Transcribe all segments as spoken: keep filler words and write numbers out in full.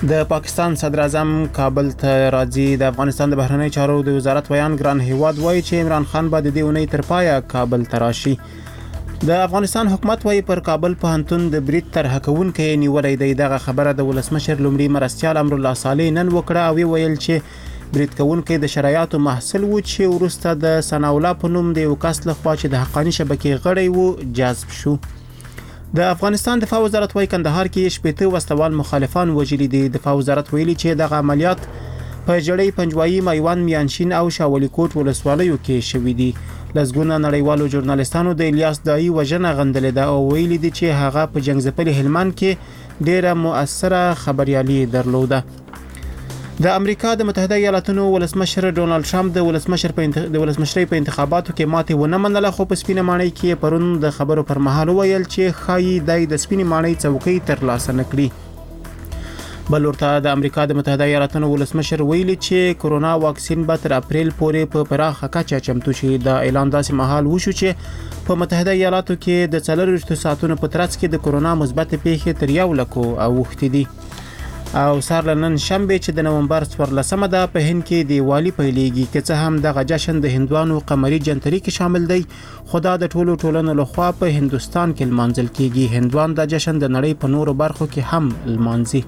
د پاکستان صدر اعظم کابل ته راځي. د افغانستان د بهرنی چارو د وزارت ویان ګران هیواد وایي چې عمران خان به د دې اونۍ تر پایه کابل ته راشي. د افغانستان حکومت وایي پر کابل پوهنتون د برید طرحه کوونکی نیولی دی. دغه خبره د ولسمشر لومړي مرستیال امرالله صالح نن وکړه او ویل چې برید کوونکی د شرایطو محصل و چې وروسته د ثناء الله په نوم د یو کس لخوا چې د حقاني شبکې غړی و جذب شو. د افغانستان دفاع وزارت وايي کندهار کې شپېته وسلوال مخالفان وژلي دي. دفاع وزارت ویلي چې دغه عملیات په جړۍ پنجوایي میوند میانشین او شاولی کوټ ولسوالیو کې شوې دي. لزګونه نړیوالو ژورنالیستانو د الیاس دای وژنه غندلې ده او ویلي دي چې هغه په جنگ ځپلي هلمند کې ډیره مؤثره خبريالي درلوده. د امریکا د متحده ایالاتونو ولسمشر ډونالد ټرمپ د ولسمشر په انتخ... د ولسمشرۍ په انتخاباتو کې ماتې ونه منله، خو په سپینه ماڼۍ کې پرون د خبرو پر مهال ویل چې خایي دای د سپینه ماڼۍ څوکۍ ترلاسه نکړي. بل ورته د امریکا د متحده ایالاتونو ولسمشر ویلي چې کرونا واکسین به تر اپریل پورې په پراخه کچه چمتو شي. د اعلان داسې مهال وشو چې په متحده ایالاتو کې د څلور ساعتونو په ترڅ کې د کرونا مثبت پیښې تر یو لکو اوښتې دي. او سار نن شنبه چې د نومبر څوارلسمه ده په هند کې دیوالی پیلېږي، که څه هم دغه جشن د هندوانو قمري جنتري کې شامل دی، خو دا د ټولو ټولنو لخوا په هندوستان کې لمانځل کېږي. هندوان دا جشن د نړۍ په نورو برخو کې هم لمانځي.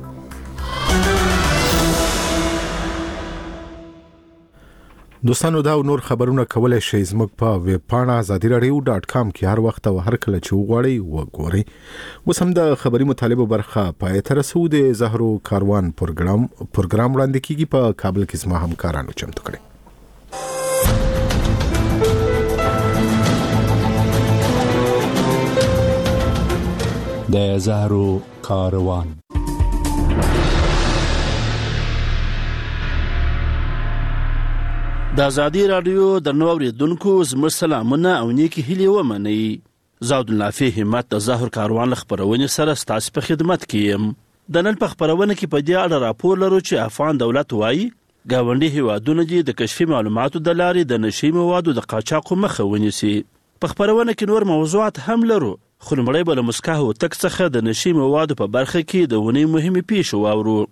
دوستانو دا نور خبرونه کولای شئ زموږ په ویب پاڼه آزادي رادیو ډاټ کام کې هر وخت او هر کله چې وغواړئ وګورئ. اوس هم د خبري مطالبه برخه پای ته رسو. د زهرو کاروان پروګرام پروګرام وړاندې کیږي په کابل کې زما همکارانو چمتو کړي. د زهرو کاروان د ازادي رادیو د نو اوریدونکو زموږ سلامونه او نیکی هیلې ومنئ. زاود النافع همت د زهر کاروان خبرونه سره ستاسو په خدمت کې يم. د نن په خبرونه کې په دې اړه راپور لرو چې افغان دولت وايي گاونډي هیوادونه د کشفي معلوماتو د لارې د نشي موادو د قاچاق مخه ونیسي. په خبرونه کې نور موضوعات هم لرو، خو لمړی به له مسکا هوتک څخه د نشي موادو په برخه کې د ونې مهمې پیښې واورو.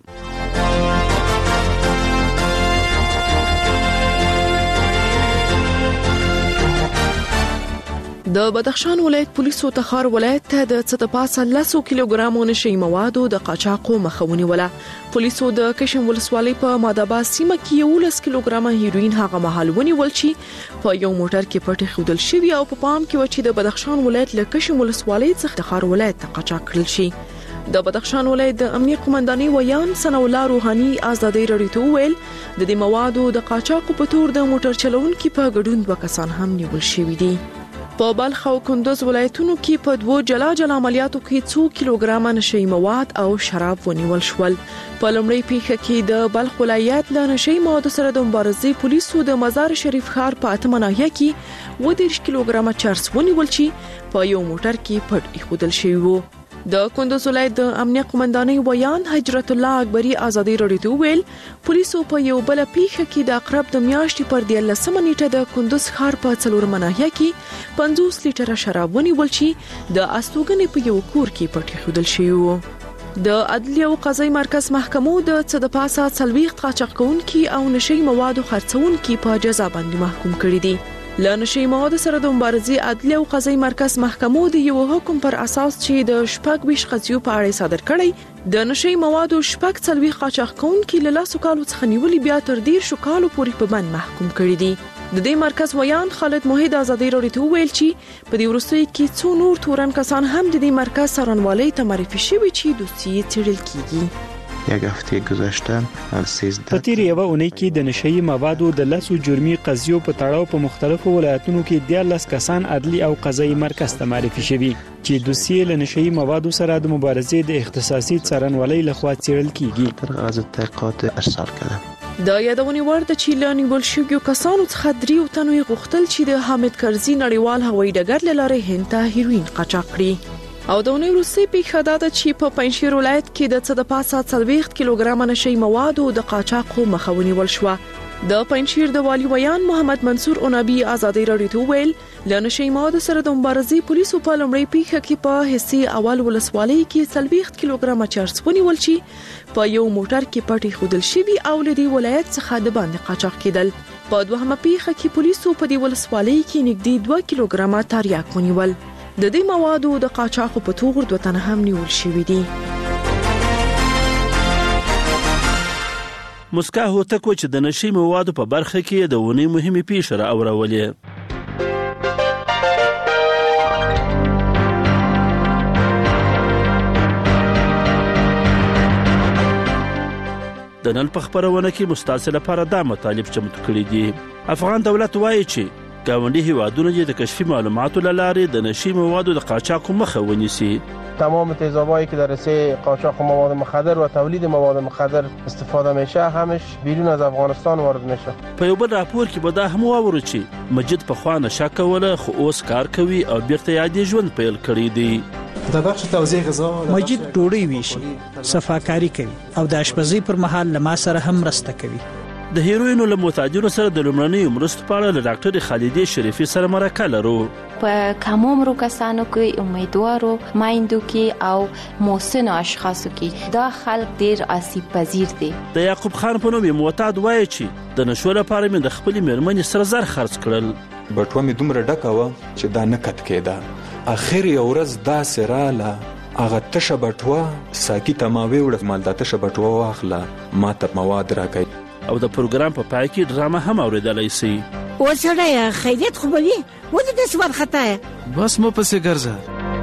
د بدخشان ولایت پولیسو تخار ولایت ته د څه د پاسه لسو کیلوګرامو نشي موادو د قاچاقو مخه ونیوله. پولیسو د کشم ولسوالۍ په ماده‌آباد سیمه کې یولس کیلوګرامه هیروین هغه مهال ونیول چې په یو موټر کې پټ خودل شوی او په پام کې و چې د بدخشان ولایت له کشم ولسوالۍ څخه تخار ولایت ته قاچاق کړل شي. د بدخشان ولایت د امنیت قومندانۍ ویان ثناء الله روحاني ازادي رادیو ته ویل د دې موادو د قاچاقو په تور د موټر چلوونکو په ګډون دوه کسان هم نیول شوي دي. په بلخ او کندوز ولایتونو کې په دوه جلا جلا عملیاتو کې څو کیلوګرامه نشي مواد او شراب ونیول شول. په لومړی پیښه کې د بلخ ولایت له نشي موادو سره د مبارزې پولیسو د مزار شریف ښار په اتمه ناحیه کې اووه دېرش کیلوګرامه چرس ونیول چې په یو موټر کې پټ ایښودل شوی وو. د کندوز ولایت د امنیت قومندانۍ ویان حجرت الله اکبری ازادي رادیو ته ویل پولیسو په یو بل پیښه کې د اقرب د میاشتې پر دیارلسمه نیټه د کندوز ښار په څلورمه ناحیه کې پنځوس لیټره شراب ونیول چې د استوګنې په یو کور کې پټ ایښودل شوی وو. د عدلیه او قضایي مرکز محکمو د څه د پاسه څلوېښت قاچاق کوونکي او نشي موادو خرڅونکي په جزا باندې محکوم کړي دي. له نشي موادو سره د مبارزې عدلیه او قضایي مرکز محکمو د یو حکم پر اساس چې د شپږ ویشت قضیو په اړه صادر کړی د نشي موادو شپږ څلوېښت قاچاق کوونکي له لاسو کالو څخه نیولي بیا تر دېرشو کالو پورې په بند محکوم کړي دي. د دې مرکز ویان خالد موحد ازادي رادیو ته ویل چې په دې وروستیو کې څو نور تورن کسان هم د دې مرکز څارنوالۍ ته معرفي شوي چې دوسیې څېړل کیږي. یک هفته گذشته سیزده په تیر یوه اونۍ کې د نشئی موادو د لسو جرمي قضیو په تړاو په مختلفو ولایتونو کې دیارلس کسان عدلي او قضایي مرکز ته معرفي شوي چې دوسیې له نشئی موادو سره د مبارزې د اختصاصي څارنوالۍ لخوا څېړل کیږي. تر غرض تحقیقات ارسال کړه. د یادونې وړ ده چې له نیول شویو کسانو څخه دریو تنو یې غوښتل چې د حامد کرزي نړیوال هوایي ډګر له لارې هند ته هیروین قاچاق کړي. او د اونۍ وروستۍ پیښه دا ده چې په پنجشیر ولایت کې د څه د پاسه څلوېښت کیلوګرامه نشي موادو د قاچاقو مخه ونیول شوه. د پنځیر د والی ویان محمد منصور اونابي ازادي راډیو ته ویل لنشي مواد سره د مبارزې پولیسو په لمړی پیښه کې په حصي اول ولسوالۍ کې څلوېښت کیلوګرام چرس ونیول شي په یو موټر کې پټي خودل شوی او لدی ولایت څخه د باندې قاچاق کېدل. په دوهمه پیښه کې پولیسو په دې ولسوالۍ کې نږدې دوه کیلوګرام تریاک ونیول. د دې موادو د قاچاق په توګه دوه تنه هم نیول شوی دي. مسکا هوتک چې د نشي موادو په برخه کې د ونی مهمه پیښه را اورولې. د نن په خبرونه کې مستعصل لپاره دا مطالب چمتو کړي دي. افغان دولت وایي چې ګاونډي هیوادونه د کشفي معلوماتو لاره د نشي موادو د قاچاق مخه ونیسي. تمام تیزابایی که در رسه قاچاق مواد مخدر و تولید مواد مخدر استفاده میشه همش بیرون از افغانستان وارد میشه. په یو بل راپور کې به دا هم واورو چې مجید په خوا نشه کوله خو اوس کار کوي او بیرته یادې ژوند پیل کړی دی. د بخش توزیع غذا مجید ډوډۍ ویشي، صفاکاری کوي او د اشپزۍ پر مهال له ما سره هم مرسته کوي. د هیروینو له متاجرو سره د لومړنیو مرستو په اړه له ډاکټر خالدې شریفي سره مرکه لرو. په کم عمرو کسانو کې، امیدوارو مایندو کې او محسنو اشخاصو کې دا خلک ډیر آسیب پذیر دي. د یعقوب خان په نوم معتاد وایي چې د نشو لپاره مې د خپلې مېرمنې سره زر خرڅ کړل. بټوه مې دومره ډکه وه چې دا نه کت کېده. اخر یو ورځ داسې راله هغه تشه بټوه ساقي ته ما ویوړه مال دا تشه بټوه واخله ما ته مواد راکړي. او د پروګرام په پای کې ډرامه هم اوریدلای شي. و سړی خیریت خو به وي و د دې سوال خطا بس مو پسې ګرځه.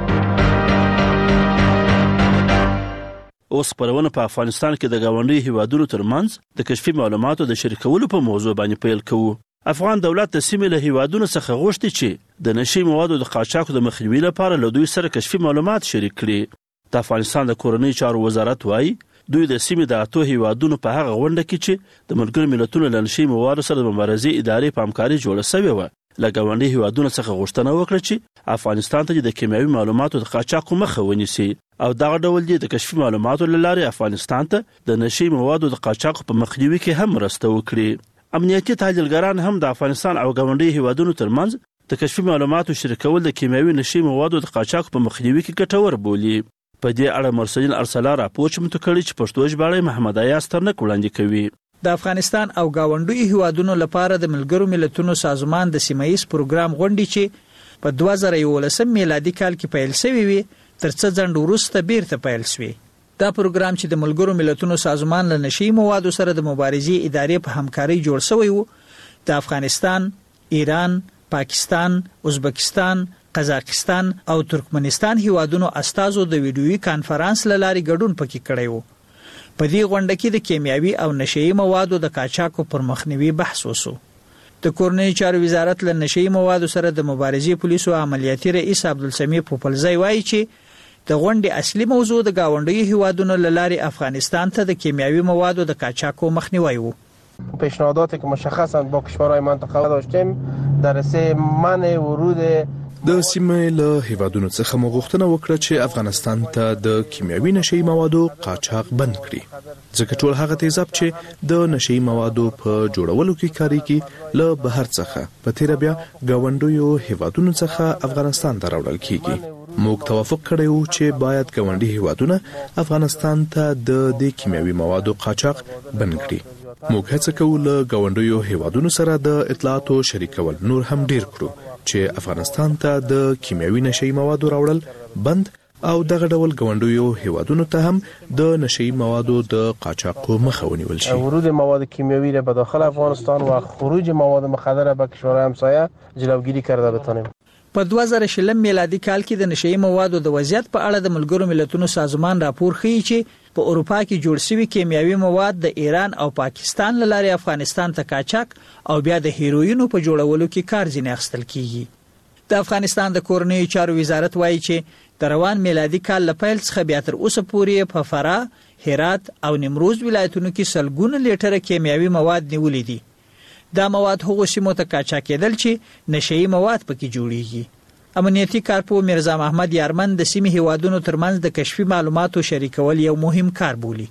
اوس پرونه په افغانستان کې د ګاونډي هیوادونو ترمنځ د کشفي معلوماتو د شریکولو په موضوع باندې پیل کوو. افغان دولت د سیمې له هیوادونو څخه غوښتي چې د نشي موادو د قاچاق د مخنیوي لپاره له دوی سره کشفي معلومات شریک کړي. د افغانستان د کورنۍ چارو وزارت وایي دوی د سیمې د اتو هیوادونو په هغه غونډه کې چې د ملګرو ملتونو له نشي موادو سره د مبارزې ادارې په همکاري جوړه شوې وه له ګاونډي هیوادونو څخه غوښتنه وکړه چې افغانستان ته د کیمیاوي معلوماتو د قاچاق مخه ونیسي او دغه ډول دي د کشفي معلوماتو له لارې افغانستان ته د نشي موادو د قاچاق په مخنیوي کې هم مرسته وکړي. امنیتي تحلیلګران هم د افغانستان او ګاونډي هیوادونو ترمنځ د کشفي معلوماتو شریکول د کیمیاوي نشي موادو د قاچاق په مخنیوي کې ګټور بولي. په دې اړه مرسلین ارسلا راپور چمتو کړی چې پښتو ژباړه محمد ایاز ترنک وړاندې کوي. د افغانستان او گاونډي هیوادونو لپاره د ملګرو ملتونو سازمان د سیمایي پروګرام غونډې چې په دوه زره یولسم میلادي کال کې پیل شوی وي تر څه ځنډ وروسته بیرته پیل شوی. دا پروګرام چې د ملګرو ملتونو سازمان له نشي موادو سره د مبارزې ادارې په همکاري جوړ شوی وو، د افغانستان، ایران، پاکستان، ازبکستان، قزاقستان او ترکمنستان هیوادونو استازو د ویډیویي کانفرنس لاري ګډون پکې کړی وو. په دې غونډه کې د کیمیاوي او نشي موادو د قاچاق پر مخنیوي بحث وشو. د کورنۍ چارو وزارت له نشي موادو سره د مبارزې پولیسو عملیاتي رئیس عبدالسمیع پوپلزی وایي چې د غونډې اصلي موضوع د گاونډي هیوادونو لاري افغانستان ته د کیمیاوي موادو د قاچاق مخنیوي وو. پیشنهاداتی که مشخصا با کشورهای منطقه داشتیم در رسه منع ورود د سیمې له هیوادونو څخه مو غوښتنه وکړه چې افغانستان ته د کیمیاوي نشي موادو قاچاق بند کړي، ځکه ټول هغه تیزاب چې د نشي موادو په جوړولو کې کاریږي له بهر څخه په تیر بیا ګاونډیو هیوادونو څخه افغانستان ته راوړل کیږي. موږ توافق کړی وو چې باید ګاونډي هیوادونه افغانستان ته د دې کیمیاوي موادو قاچاق بند کړي. موږ هڅه کوو له ګاونډیو هیوادونو سره د اطلاعاتو شریکول نور هم ډیر کړو چې افغانستان ته د کیمیاوي نشي موادو راوړل بند او دغه ډول ګاونډیو هیوادونو ته هم د نشي موادو د قاچاق مخه ونیول شي. ورود مواد کیمیاوی را به داخل افغانستان و خروج مواد مخدر به کشورهای همسایه جلوگیری کرده بتانیم. په دوه زره شلم میلادي کال کې د نشي موادو د وضعیت په اړه د ملګرو ملتونو سازمان راپور ښیي چې په اروپا کې جوړ شوی کیمیاوي مواد د ایران او پاکستان له لارې افغانستان ته قاچاق او بیا د هیروینو په جوړولو کې کار ځینې اخیستل کیږي. د افغانستان د کورنۍ چارو وزارت وایي چې د روان میلادي کال له پیل څخه بیا تر اوسه پورې په فراه، هرات او نیمروز ولایتونو کې سلګونه لیټره کیمیاوي مواد نیولې دي. دا مواد هغو سیمو ته قاچاق کېدل چې نشي مواد پکې جوړیږي. امنیتي کارپو مرزا محمد یارمن د سیمې هیوادونو ترمنځ د کشفي معلوماتو شریکول یو مهم کار بولي.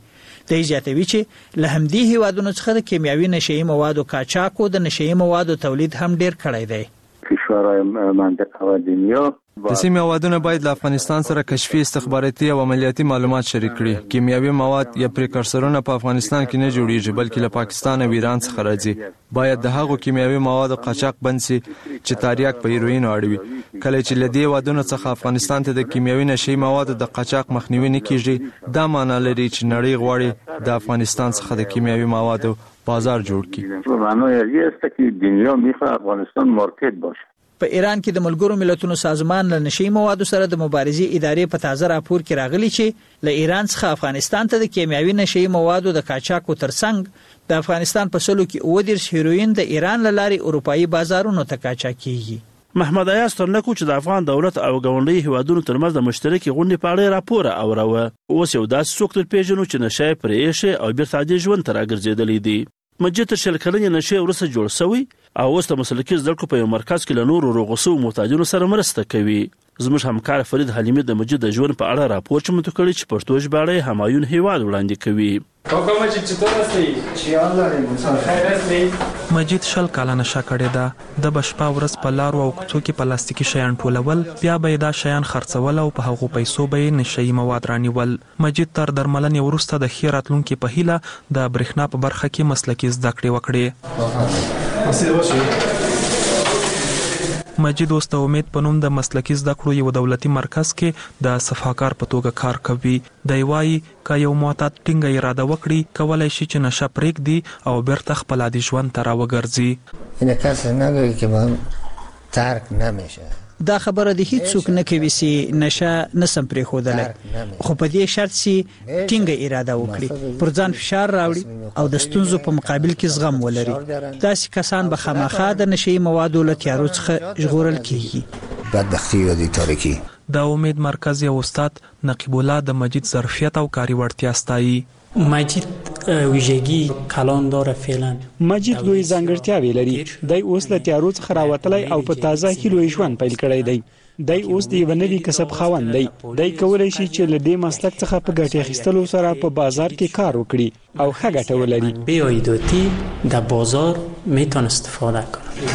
د زیاتوي چې له همدې هیوادونو څخه د کیمیاوي نشئی موادو قاچاق او د نشئی موادو تولید هم ډیر کړی دی. کشورهای منطقه و دنیا د سیمې هیوادونه باید له افغانستان سره کشفي استخباراتي او عملیاتي معلومات شریک کړي. کیمیاوي مواد یا پریکورسرونه په افغانستان کې نه جوړیږي بلکې له پاکستان او ایران څخه راځي. باید د هغو کیمیاوي موادو قاچاق بند شي چې تریاک په هیروین اړوي. کله چې له دې هیوادونو څخه افغانستان ته د کیمیاوي نشئی موادو د قاچاق مخنیوي نه کیږي، دا معنی لري چې نړۍ غواړي د افغانستان څخه د کیمیاوي موادو بازار جوړ کړي. معنی یې است که دنیا میخواد افغانستان مارکت باشه. په ایران کې د ملګرو ملتونو سازمان له نشئی موادو سره د مبارزې ادارې په تازه راپور کې راغلي چې له ایران څخه افغانستان ته د کیمیاوي نشئی موادو د قاچاقو ترڅنګ د افغانستان په سلو کې اوه دېرش هیروین د ایران له لارې اروپایي بازارونو ته قاچاق کیږي. محمد ایاز ترنکو چې د افغان دولت او ګاونډي هیوادونو ترمنځ د مشترکې غونډې په اړه راپور اوروه، اوس یو داسې څوک تر پیژنو چې نشه یې پرې ایښې او بیرته عادي ژوند ته راګرځېدلی دی. مجید تر شل کلنې نشې وروسته جوړ شوی او اوس د مسلکي زده کړو په یو مرکز کې له نورو روغو شویو محتاجینو سره مرسته کوي. زموږ همکار فرید حلیمي د مجید د ژوند په اړه راپور چمتو کړی چې پښتو ژباړه یې همایون هیواد وړاندې کوي. مجید شل کاله نشه کړې ده. د بشپا ورځ په لارو او کوڅو کې پلاستیکي شیان ټولول، بیا به دا شیان خرڅول او په هغو پیسو به نشئی مواد رانیول. مجید تر درملنې وروسته د ښې راتلونکي په هیله د برېښنا په برخه کې مسلکي زده کړې وکړې. مجید اوس د امید په نوم د مسلکي زده کړو یو دولتي مرکز کې د صفاکار په توګه کار کوي. دی وایي که یو معتاد ټینګه اراده وکړي کولی شي چې نشه پرېږدي او بیرته خپل عادي ژوند ته راوګرځي. این کسی نگویی که من ترک نمیشه. دا خبره د هیڅ څوک نه کوي چې نشه نسم پرېښودلی، خو په دې شرط چې ټینګه اراده وکړي، پر ځان فشار راوړي او د ستونزو په مقابل کې زغم ولري. داسې کسان به خامخا د نشئی موادو له تیارو څخه ژغورل کیږي. بدبختی یا د تاریکی. د امید مرکز یو استاد نقیب الله د مجید ظرفیت او کاري وړتیا ستایي. مجید ویژگی کلان داره فعلا. مجید لوی ځانګړتیاوې لري. دی اوس له تیارو څخه راوتلی او په تازه هیلو ژوند پیل کړی دی. دی اوس د یو نوي کسب خاوند دی. دی کولی شي چې له دې مسلک څخه په ګټې اخیستلو سره په بازار کې کار وکړي او ښه ګټه ولري. به عایداتی در بازار میتونه استفاده کنه.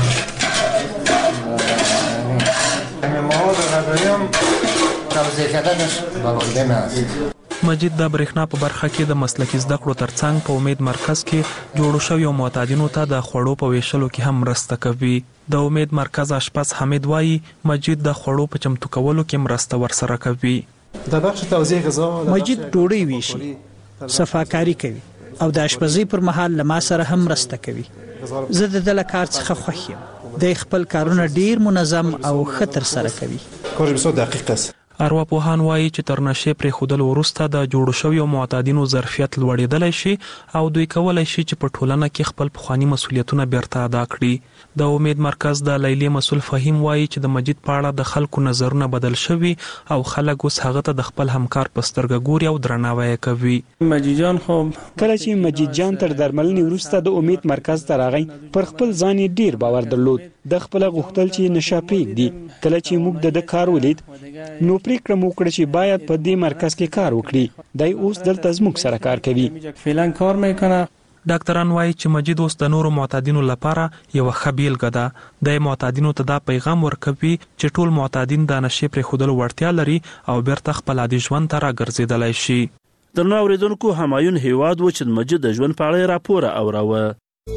مواد غذایی هم توزیع کردنش بالقوه است. مجید د برېښنا په برخه کې د مسلکي زده کړو ترڅنګ په امید مرکز کې جوړو شویو معتادینو ته د خوړو په ویشلو کې هم مرسته کوي. د امید مرکز اشپز حمید وایي مجید د خوړو په چمتو کولو کې مرسته ورسره کوي. د بخش توزیع غذا مجید ډوډۍ ویشي، صفاکاري کوي او د اشپزۍ پر مهال له ما سره هم مرسته کوي. زه د ده له کار څخه خوښ یم. دی خپل کارونه ډیر منظم او ښه ترسره کوي. کار بسیار دقیق است. ارواپوهان وایي چې تر نشې پرېښودلو وروسته د جوړو شویو معتادینو ظرفیت لوړېدلی شي او دوی کولی شي چې په ټولنه کې خپل پخواني مسؤلیتونه بیرته ادا کړي. د امید مرکز د لیلې مسؤل فهیم وایي چې د مجید په اړه د خلکو نظرونه بدل شوي او خلک اوس هغه ته د خپل همکار په سترګه ګوري او درناوی یې کوي. مجید جان خو کله چې مجید جان تر درملنې وروسته د امید مرکز ته راغی پر خپل ځان یې ډیر باور درلود. د خپل غوښتل چې نشه پرېږدي. کله چې موږ د ده کار ولید نو پریکړه مو وکړه چې باید په دې مرکز کې کار وکړي. دی اوس دلته زموږ سره کار کوي. فعلا کار میکنه. ډاکټران وایي چې مجید اوس د نورو معتادینو لپاره یو ښه بیلګه ده. د معتادینو ته دا پیغام ورکوي چې ټول معتادین د نشې پرېښودلو وړتیا لري او بیرته خپل عادي ژوند ته راګرځېدلی شي. درنو اورېدونکو، همایون هیواد و چې د مجید د ژوند په اړه راپور اوروه.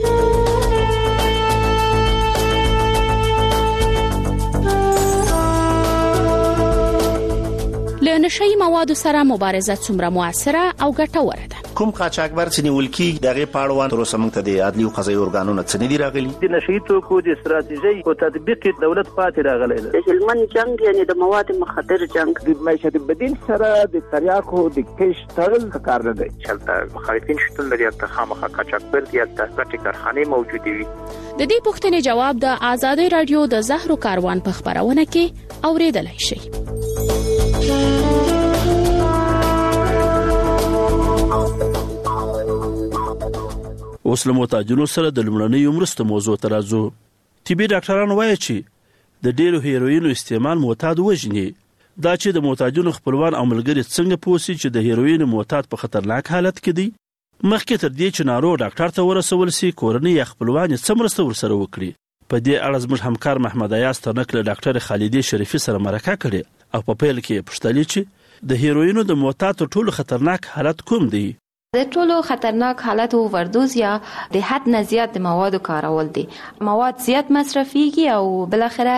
له نشئی موادو سره مبارزه څومره موثره او ګټوره ده؟ کوم قاچاقبر چې نیول کیږي دغه پاړوان تر اوسه موږ ته د عدلي او قضایي ارګانونو څخه نه دي راغلي. د نشئی توکو د استراتیژي او تطبیق دولت پاتې راغلی دی. د هلمند جنگ یعنی د مواد مخدر جنگ د معیشت بدیل سره د تریاکو د کش تړل کار نه دی. چلته مخالفین شتون لري ته خامخا قاچاقبر دي ته غټي کارخانه موجود وي. د دې پوښتنې جواب د آزادۍ رادیو د زهرو کاروان په خبرونه کې اوریدلای شئ. اوس له معتادینو سره د لومړنیو مرستو موضوع ته راځو. طبي ډاکټران وایي چې د ډېرو هیروینو استعمال معتاد وژني. دا چې د معتادینو خپلوان او ملګري څنګه پوسی چې د هیروین معتاد په خطرناک حالت کې دی. مخکې تر دې چې ناروغ ډاکټر ته ورسول سي کورنۍ یا خپلوان یې څه مرسته ورسره وکړي. په دې اړه زموږ همکار محمد ایاز ترنک له ډاکټر خالدي شریفي سره مرکه کړې او په پیل کې پوښتلې چې د هیروینو د معتاد تر ټولو خطرناک حالت کوم دی. د ټولو خطرناک حالت اووردوز یا د حد نه زیات د موادو کارول دي. مواد زیات مصرفيږي او بل اخره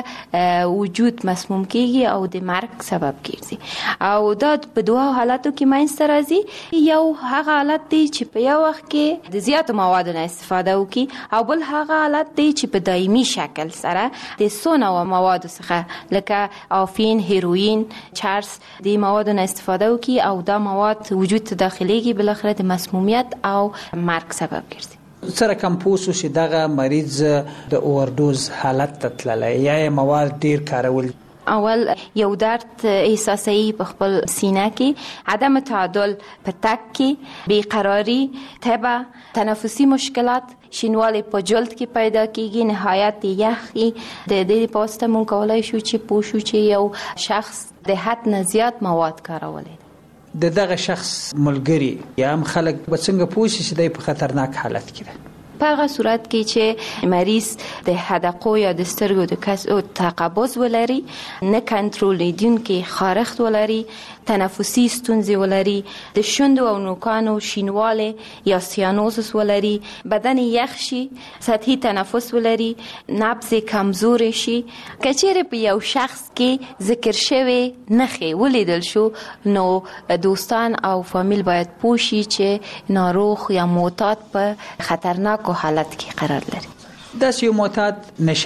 وجود مسموم کیږي او د مرګ سبب کیږي. او دا په دوه حالاتو کې منځته راځي. یو هغه حالت دی چې په یو وخت کې د زیات موادو نه استفاده وکي او بل هغه حالت دی چې په دایمي شکل سره د سونه او موادو څخه لکه افین، هیروین، چرس د موادو نه استفاده وکي او دا مواد وجود ته داخليږي بل اخره د مسمومیت او مرګ سبب ګرځي. سره کم پوسو چې دغه مریض د اووردوز حالت ته تللی یا مواد ډیر کارول. اول یو درد احساسي په خپل سینه کې، عدم تعادل په تک کې، بیقراری، تبه، تنفسي مشکلات، شینوالی په جلد کې پیدا کیږي، نهایت یخي. د دې پوسټه مونږ کولای شو چې پوښو چې یو شخص د حد نه زیات مواد کارولي. د دغه شخص ملګری یا هم خلک به څنګه پوښي چې د په خطرناک حالت کې ده؟ په هغه صورت کې چې مریض د حدقو یا د سترګو د کسو تقبض ولري، نه کنټرولیدونکي خارښت ولري، تنفسي ستونزې ولري، د شوندو او نوکانو شینواله یا سیانوزس ولري، بدن یخ شي، سطحي تنفس ولري، نبض کمزور شي. کچېره په یو شخص کې ذکر شوی نخي ولیدل شو نو دوستان او فامیل باید پوښي چې ناروغ یا معتاد په خطرناک حالت کې قرار لري. داس یو معتاد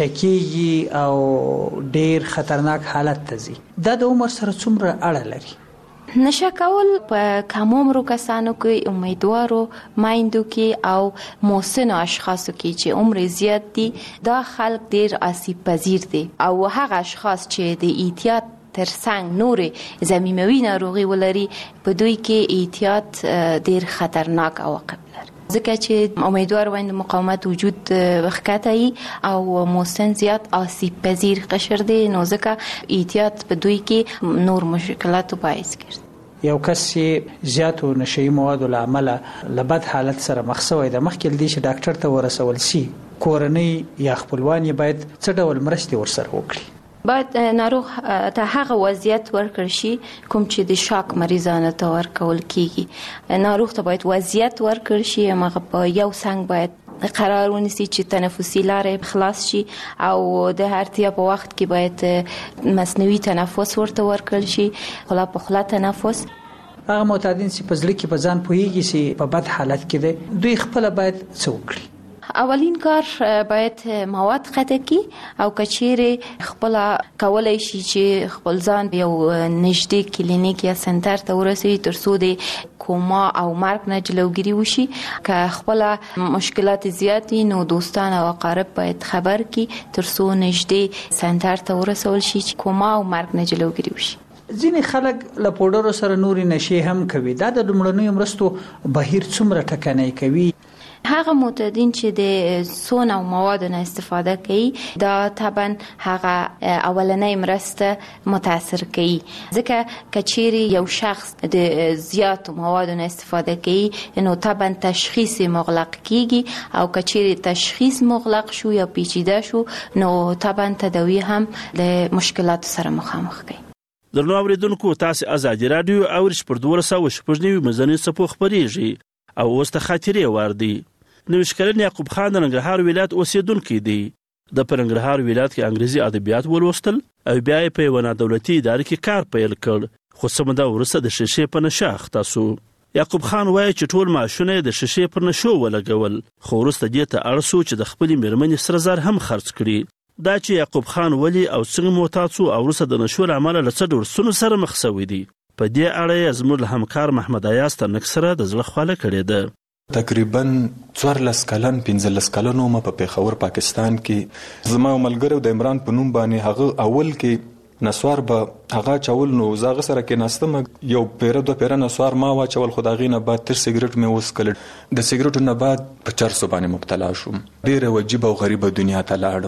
نشکیږي او ډیر خطرناک حالت ته ځي. دا د عمر سره څومره اړه لري؟ نشه کول په کم عمرو کسانو کې، امیدوارو مایندو کې او محسنو اشخاصو کې چې عمر زیات دي، دا خلک ډیر آسیب پذیر دي او هغه اشخاص چې د احتیاط ترڅنګ نورې ضمیموي ناروغي ولري په دوی کې احتیاط ډیر خطرناک عواقب لري. ځکه چې امیدوار وایند مقاومت وجود وخکتای او محسن زیات آسیب پذیر قشر دی، نو ځکه احتیاط په دوی کې نور مشکلاتو باعث ګرځي. یو کس چې زیاتو نشئی موادو له امله لبد حالت سره مخ شوی د مخکې دی چې ډاکټر ته ورسول شي، کورنۍ یا خپلوان یې باید څه ډول مرستې ورسره وکړي؟ باید ناروغ ته هغه وضعیت ورکړ شي کوم چې د شاک مریضانو ته ورکول کیږي. ناروغ ته باید وضعیت ورکړ شي، هغه په یو څنګ باید قرار ونیسي چې تنفسي لارې خلاص شي او د هرتیا په وخت کې باید مصنوعي تنفس ورته ورکړل شي، خلا په خلا تنفس. هغه معتادین چې په ځل کې په ځان پوهیږي چې په بد حالت کې دي، دوی خپل باید څه وکړي؟ اولین کار باید مواد قطع کی او کچېره خپل کولای شي چې خپل ځان یو نږدې کلینیک یا سنټر ته ورسوي ترڅو د کوما او مرګ نه جلوګیری وشي. که خپل مشکلات زیاتی نو دوستان او اقارب باید خبر کی ترڅو نږدې سنټر ته ورسول شي چې کوما او مرګ نه جلوګیری وشي. ځینې خلک له پوډرو سره نوري نشي هم کوي. دا د لومړنیو مرستو بهیر څومره ټکنۍ کوي؟ هغه معتادین چې د سون او موادو نه استفاده کوي دا طبعا هغه اولنۍ مرسته متاثر کوي، ځکه کچېری یو شخص د زیات موادو نه استفاده کوي نو طبعا تشخیص مغلق کیږي او کچېری تشخیص مغلق شو یا پیچیده شو نو طبعا تداوی هم له مشکلات سره مخامخ کوي. درنو اوریدونکو، تاسو آزادي رادیو او رښتور دولس او شپږنیو مزنی صفو خبريږي او اوس ته خاطرې وردی. نوښکرن یعقوب خان د ننګرهار ولایت اوسیدونکی دی. د ننګرهار ولایت کې انګریزي ادبیات ولوستل او بیا په یو نادولتي ادارې کې کار پیل کړ، خو سمدا ورسره د شیشې په نشه اخته شو. یعقوب خان وایي چې ټول معاشونه د شیشې پر نشو ولګول، خو ورسته دې ته اړ شو چې د خپل میرمنې سره زر هم خرڅ کړي. دا چې یعقوب خان ولی او څنګه معتاد شو او ورسته د نشو عمل له څه ډول سونو سره مخ شوی دی، په دې اړه زموږ همکار محمد ایاز ترنک سره د زړه خواله کړې ده. تقریبا څوارلس کلن پنځلس کلن وم په پیښور پاکستان کې. زما ملګری د عمران په نوم باندې هغه اول کې نسوار به هغه چول نو زاغه سره کې ناستم، یو پیره دو پیره نسوار ما واچول، خو دا غینه بعد تر سیګریټ مې وسکل. د سیګریټو نه بعد په چرسو باندې مبتلا شوم. ډیره عجیب او غریبه دنیا ته لاړم.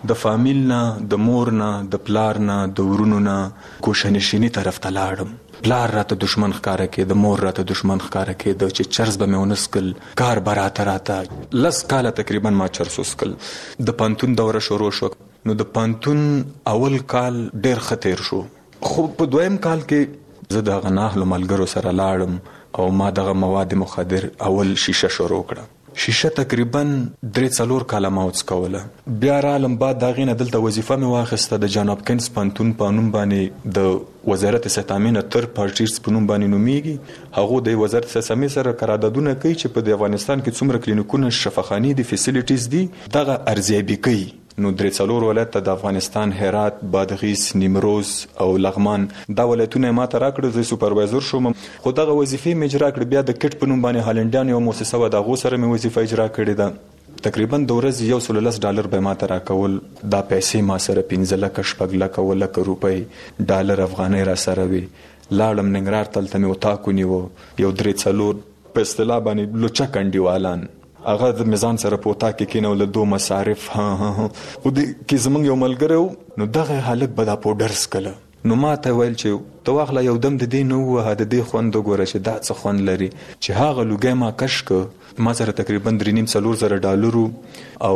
د فامیل نه، د مور نه، د پلار نه، د ورونو نه کوشنشینی طرف ته لاړم. پلار راته دشمن ښکاره کېده، مور راته دشمن ښکاره کېده چې چرس به مې ونسکل، کار به راته راته. لس کاله تقریبا ما چرس وسکل. د پانتون دوره شروع شو. نو د پانتون اول کال ډېر ښه تېر شو، خو په دویم کال کې زه د هغه ناهلو ملګرو سره لاړم او ما دغه مواد مخدر اول شیشه شروع کړه. شیشه تقریبا درې څلور کاله ما وڅکوله. بیا رالم بعد د هغې نه دلته وظیفه مې واخیسته د جان هاپکنز پوهنتون په نوم باندې، د وزارت صحت تامین تر پارټیرز په نوم باندې نومیږي. هغو د وزارت صحت تامین سره قراردادونه کوي چې په د افغانستان کې څومره کلینیکونه، شفاخانې دي، فیسیلیټیز دي، دغه ارزیابي کوي. نو درې څلور ولایت ته د افغانستان هرات، بادغیس، نیمروز او لغمان دا ولایتونه ما ته راکړه. زه سوپروایزر شوم، خو دغه وظیفې مې اجرا کړې. بیا د کټ په نوم باندې هالنډیان یو مؤسسه وه، د هغو سره مې وظیفه اجرا کړې ده. تقریبا د ورځې یو سل لس ډالر به ما ته راکول. دا پیسې ما سره پنځه لکه، شپږ لکه، اوه لکه روپۍ، ډالر، افغانۍ را سره وي. لاړم ننګرهار، تلته مې اتاق ونیو. یو درې څلور په اصطلاح باندې لوچه کنډیوالان، هغه د میزان سره په اتاق کې کېنول، د دو مصارف ها ها ها خو د کې زمونږ یو ملګری و، نو دغه هلک به دا پوډر څکله. نو ما ته ویل چې ته واخله یو دم د دې نه ووهه، د دې خوند وګوره چې دا څه خوند لري. چې هغه لوګی ما کش که، ما سره تقریبا درې نیم څلور زره ډالرو او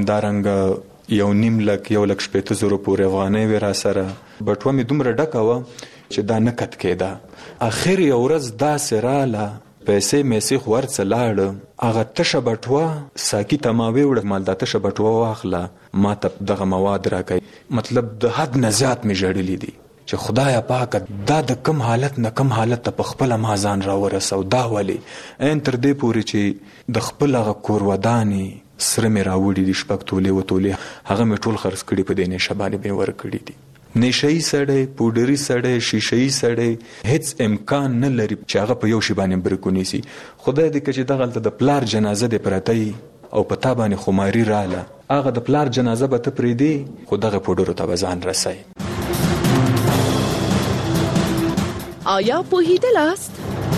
همدارنګه یو نیم لک، یو لک شپېته زرو پورې افغانۍ وې را سره. بټوه مې دومره ډکه وه چې دا نه کت کېده. اخر یو ورځ داسې راله، پیسې میسې خو ورڅه لاړه، هغه تشه بټوه ساقي ته ما ویوړه، مال دا تشه بټوه واخله، ما ته دغه مواد راکوي. مطلب د حد نه زیات مې ژړلي دي چې خدایه پاکه دا د کم حالت نه کم حالت ته په خپله ما ځان راورسو. دا ولې این تر دې پورې چې د خپل هغه کور ودانې سره مې راوړي دي، شپږ تولې و تولې، هغه مې ټول خرڅ کړي، په دې نشه باندې مې ورکړي دي. نشه‌ای سړی، پوډري سړی، شیشه‌ای سړی هیڅ امکان نه لري چې هغه په یو شي باندې برک ونیسي. خدای دې که چې دغلته د پلار جنازه دې پرته وي او په تا باندې خماري راله، هغه د پلار جنازه به ته پرېږدې، خو دغه پوډرو ته به ځان رسوي. آیا پوهېدلاست؟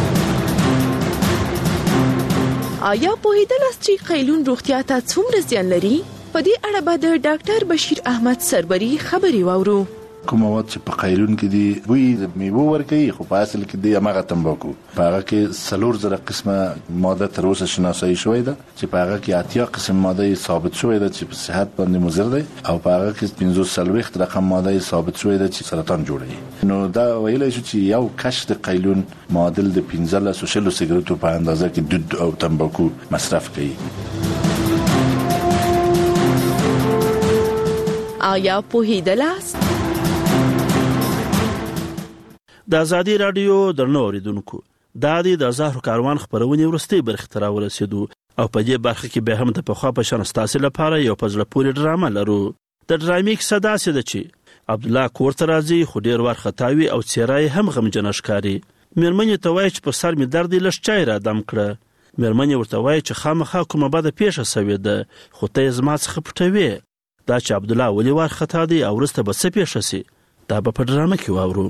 آیا پوهېدلاست چې قیلون روغتیا ته څومره زیان لري؟ په دې اړه به د ډاکټر بشیر احمد سربري خبرې واورو. کوم مواد چې په قیلون کې دي بوی د میوه ورکوي، خو په اصل کې دی هماغه تمباکو. په هغه کې څلور زره قسمه ماده تر اوسه شناسایی شوې ده، چې په هغه کې اتیا قسم ماده ثابت شوې ده چې په صحت باندې مضر دی، او په هغه کې پنځوس څلوېښت رقم ماده ثابت شوې ده چې سرطان جوړوي. نو دا ویلی شو چې یو کش د قیلون معادل د پنځلسو شلو سیګریټو په اندازه کې دود او تمباکو مصرف کوي. آیا پوهېدلاست؟ د ازادي رادیو درنو اوریدونکو، دا د زهرو کاروان خبرونه ورستي برخه تر ورسېدو او په دې برخه کې به هم د پخوا په شان ستاسو لپاره یو پزړه پورې ډرامه لرو. د ډرامې کیسه داسې ده چې عبد الله کور ته راځي، خو ډیر ور خطاوي او څیرای هم غمجن ښکاري. میرمنې ته وایي چې په سر می درد لږ چای را دم کړه. میرمنې ورته وایي چې خامخا کومه بده پیښه شوې ده، خو ته زما څخه پټوي. دا چې عبد الله ولې ور خطا دی او ورسته به څه پیښه شي، دا به په ډرامه کې واورو.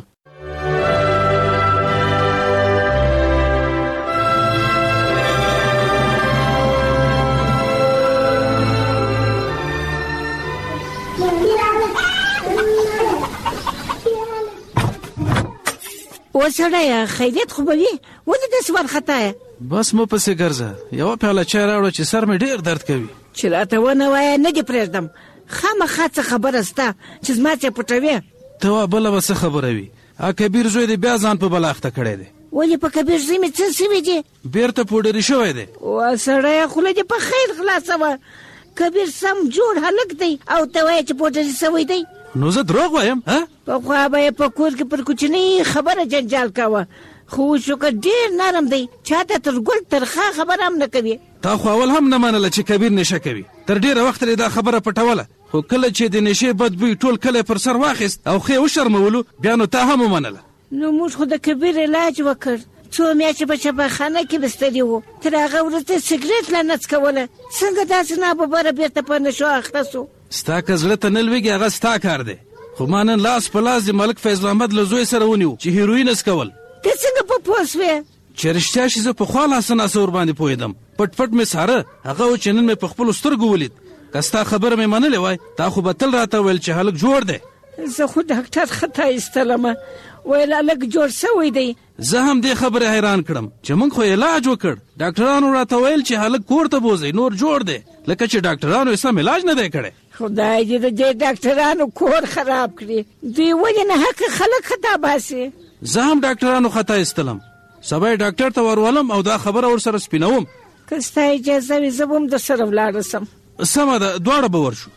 وسړی خیریت خو به وي، ولې داسې وارخطایه؟ بس مه پسې ګرځه، یوه پیاله چای راوړه چې سر مې ډېر درد کوي. چې راته ونه وایه نه دې پرېږدم، خامخا څه خبره سته چې زما څه پټوې؟ ته وا بله به څه خبره وي؟ ا کبیر زوی دې بیا ځان په بله اخته کړی دی. ولې په کبیر زوی مې څه سوي دي؟ بېرته پوډري شوی دی. وسړیه خوله دې په خیر خلاصوه، کبیر سم جوړ هلک دی او ته وایې چې پوډري سوی دی. نو زه دروغ وایم؟ پخوا به یې په کور کې پر کوچنۍ خبره جنجال کوه، خو شکر ډېر نرم دی، چاته تر ګل ترخه خبره هم نه کوي. تا خو اول هم نه منله چې کبیر نشه کوي، تر ډېره وخته دا خبره پټوله، خو کله چې د نشې بد بوی ټول کلی پر سر واخیست او ښې وشرمولو، بیا نو تا هم ومنله. نو موږ خو د کبیر علاج وکړ، څو میاشتې په شفاخانه کې بستري وو، تر هغه وروسته سګرېټ لا نه څکوله. څنګه داسې ناببره بېرته په نشو اخته سو؟ ستا که زړه ته نه لوېږي هغه ستا کار دی، خو ما نن لاس په لاس د ملک فیض محمد له زوی سره ونیو چې هیروین څکول. ته څنګه په پوه سوې؟ چې رښتیا شي زه پخوا لاسه ناسه ورباندې پوهېدم، پټ پټ مې څاره، هغه و چې نن مې په خپلو سترګو ولید. کستا خبره مې منلې وای تا خو به تل راته ویل چې هلک جوړ دی. زه خو ډاکټر خطا ایستلم ویل هلک جوړ شوی دی. زه هم دې خبرې حیران کړم چې موږ خو علاج وکړ ډاکټرانو راته ویل چې هلک کور ته بوځئ نور جوړ دی لکه چې ډاکټرانو یې سم علاج نه دی کړی. خدای دې د دې ډاکټرانو کور خراب کړي دوی ولې نه حق خلک خطا باسي. زه هم ډاکټرانو خطا ایستلم سبا یې ډاکټر ته ورولم او دا خبره ورسره سپینوم. که ستا اجازه وي زه به هم درسره ولاړه سم. سمه ده دواړه به ورشو.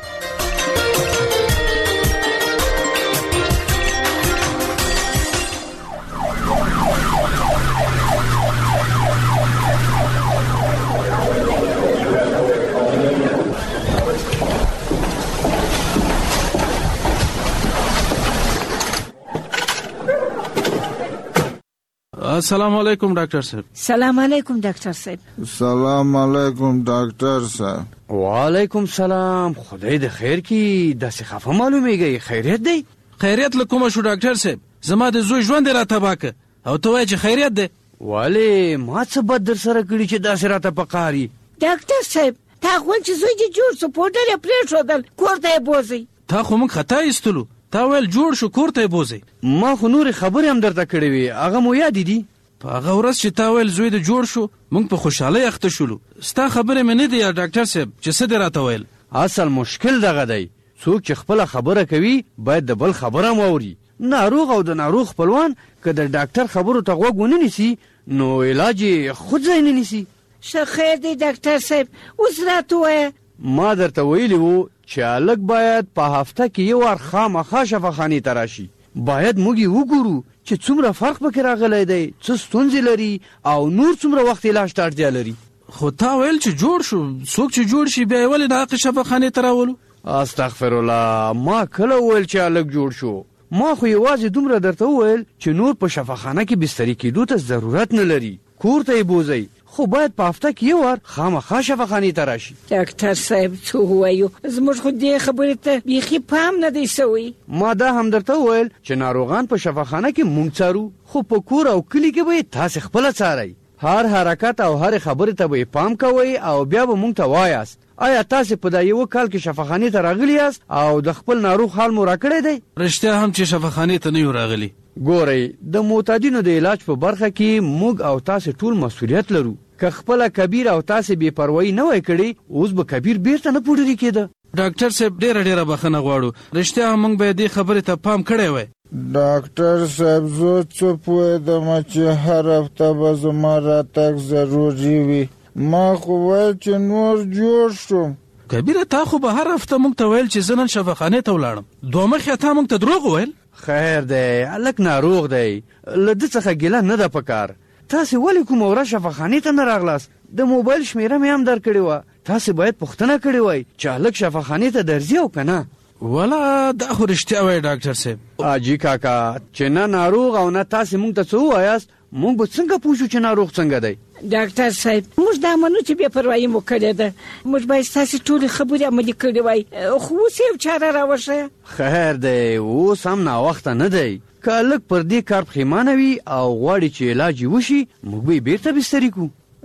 السلام علیکم ډاکټر صاحب. سلام علیکم ډاکټر صاحب. سلام علیکم ډاکټر صاحب. وعلیکم سلام. خدای د خیر کی داسې خفه معلومیږي خیریت دی؟ خیریت لکومه شو ډاکټر صاحب زما د زوی ژوند را تباکه او ته وایې چې خیریت دی. والي ما څه بد در سره کړی چې داسې راته پکاري؟ ډاکټر صاحب تا خو چې زوی دې جوړ شو پوډر یې پرېښودل کور ته یې بوځئ. تا خو موږ خطا ایستلو تا ویل جوړ شو کور ته یې بوځئ. ما خو نورې خبرې هم درته کړې وي هغه مو یاد دي؟ په هغه ورځ چې تا ویل زوی د جوړ شو موږ په خوشحالۍ اخته شولو. ستا خبرې مې نه دي یا ډاکټر صاحب چې څه دې راته ویل؟ اصل مشکل دغه دی څوک چې خپله خبره کوي باید د بل خبره هم واوري. ناروغ او د ناروغ خپلوان که د ډاکټر خبرو ته غوږ ونه نیسي نو علاج یې خود ځای نه نیسي. ښه خیر دی ډاکټر صاحب اوس راته ووایه. ما درته ویلي وو چې هلک باید په هفته کې یو وار خامخا شفاخانې ته راشي. باید موږ یې وګورو چې څومره فرق پکې راغلی دی څه ستونزې لري او نور څومره وخت علاج ته اړتیا لري. خو تا ویل چې جوړ شو څوک چې جوړ شي بیا یې ولې د حق شفاخانې ته راولو؟ استغفرالله ما کله ویل چې هلک جوړ شو؟ ما خو یوازې دومره درته وویل چې نور په شفاخانه کې بستري کېدو ته ضرورت نه لري کور ته یې بوځئ خو باید په هفته کې یو وار خامخا شفاخانې ته راشي. ډاکټر صاحب څه ووایو زموږ خو دې خبرې ته بیخي پام نه دی سوی. ما دا هم درته وویل چې ناروغان په شفاخانه کې مونږ څارو خو په کور او کلي کې به یې تاسې خپله څارئ. هر حرکت او هر خبرې ته به یې پام کوئ او بیا به مونږ ته وایاست آیا تاسې په دا یوه کال کې شفاخانې ته راغلي یاست او د خپل ناروغ حال مو راکړی دی؟ رښتیا هم چې شفاخانې ته نه یو راغلي. ګورئ د معتادینو د علاج په برخه کې موږ او تاسې ټول مسؤلیت لرو. که خپله کبیر او تاسې بې پروایي نه وای کړې اوس به کبیر بیرته نه پوډري کېده. ډاکټر صاحب ډېره ډېره بخښنه غواړو رښتیا هم موږ به دې خبرې ته پام کړی وای. ډاکټر صاحب زه څه پوهېدم چې هر هفته به زما راتګ ضروري وي. ما خو ویل چې نور جوړ شوم. کبیره تا خو به هر هفته موږ ته ویل چې زه نن شفاخانې ته ولاړم دوه مخې تا موږ ته دروغ وویل. خیر دی هلک ناروغ دی له ده څخه ګیله نه ده پکار. تاسې ولې کومه ورځ شفاخانې ته نه راغلاست؟ د موبایل شمیره مې هم درکړې وه تاسې باید پوښتنه کړې وای چې هلک شفاخانې ته درځي او که نه. والا دا خو رښتیا وایي ډاکټر صاحب. حاجي کاکا چې نه ناروغ او نه تاسې موږ ته څه ووایاست موږ به څنګه پوه شو چې ناروغ څنګه دی؟ ډاکټر صاحب موږ دا منو چې بې پروایي مو کړې ده موږ باید ستاسې ټولې خبرې عملي کړې وای خو اوس یو چاره راوښیه. خیر دی اوس هم ناوخته نه دی. که هلک پر دې کار پښیمانه وي او غواړي چې علاج یې وشي موږ به یې بېرته بستري کړو.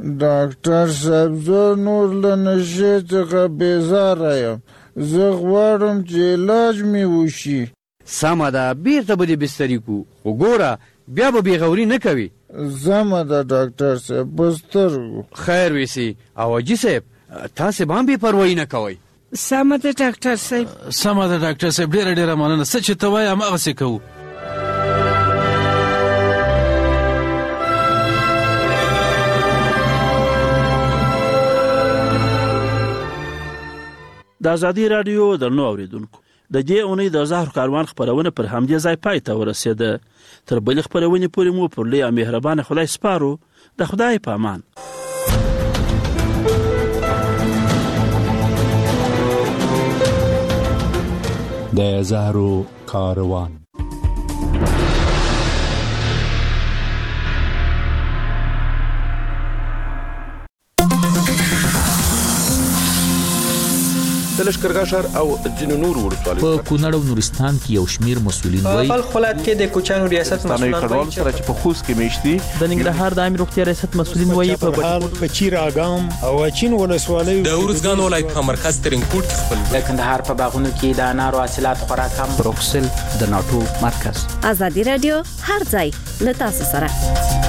ډاکټر صاحب زه نور له نشې څخه بېزاره یم زه غواړم چې علاج مې وشي. سمه ده بېرته به دې بستري کړو خو ګوره بیا به بېغوري نه کوي. زمه ده ډاکټر صاحب په سترګو. خیر ویسي او حاجي صاحب تاسې به هم بې پروایي نه کوئ. سمه ده ډاکټر صاحب. سمه ده ډاکټر صاحب ډېره ډېره مننه څه چې ته وایې هماغسې کوو. د ازادي راډیو درنو اوریدونکو د دې اونۍ د زهر کاروان خپرونه پر همدې ځای پای ته ورسېده. تر بلې خپرونې پورې مو پر لوی او مهربانه خدای سپارو. د خدای په امان. د زهرو کاروان د د لشکرګاه ښار او ځینو نورو ولسوالیو په کونړ او نورستان کې یو شمیر مسؤلین وایي په بلخ ولایت کې د کوچانو ریاست مسؤلان وایي چې په خوست کې میشتي د ننګرهار د عامه روغتیا ریاست مسؤلین وایي په بټکوټ په چیر اګام او اچین ولسوالۍ د اورزګان ولایت په مرکز ترینکوټ خپل د کندهار په باغونو کې د انارو حاصلات خورا کم. بروکسل د ناتو مرکز. ازادي رادیو هر ځای له تاسو سره.